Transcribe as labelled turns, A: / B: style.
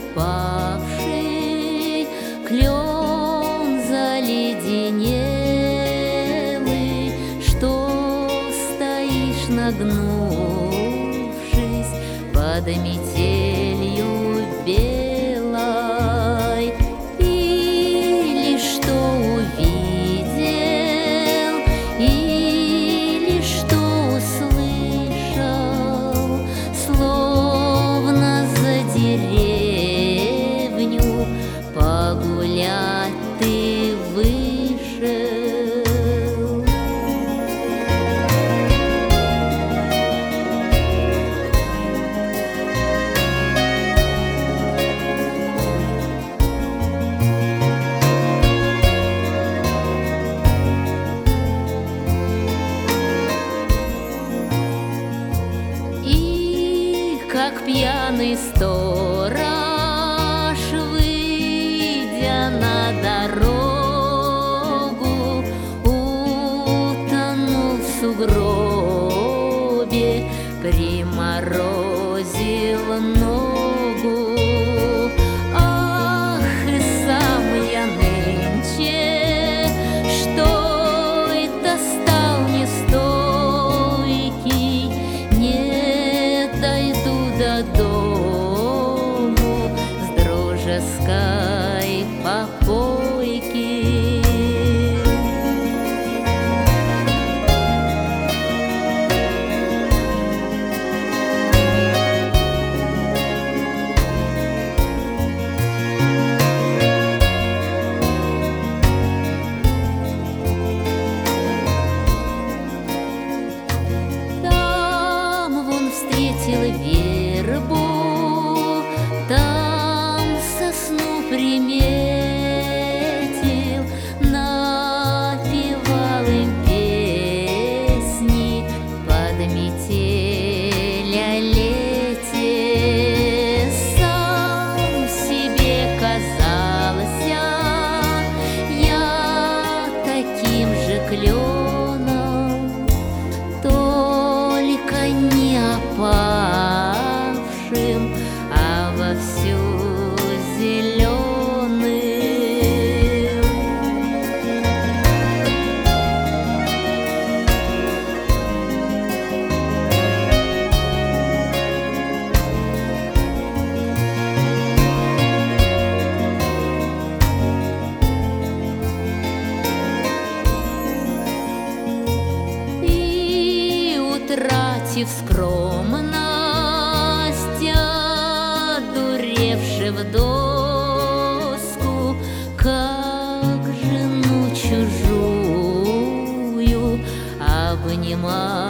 A: опавший клен заледенелый, что стоишь, нагнувшись под метелью белой, или что увидел, или что услышал, словно за деревню погулять ты вышел. Как пьяный сторож, выйдя на дорогу, утонул в сугробе, приморозил ногу. Ах, и сам я нынче, что это стал нестойкий, не дойду до дому с дружеской попойки. Там вон встретил вербу, там сосну приметил, напевал им песни под метель о лете. Сам себе казался я таким же кленом, только не опавшим, а вовсю зеленым. И, утратив скромность, одуревши в доску, как жену чужую обнимал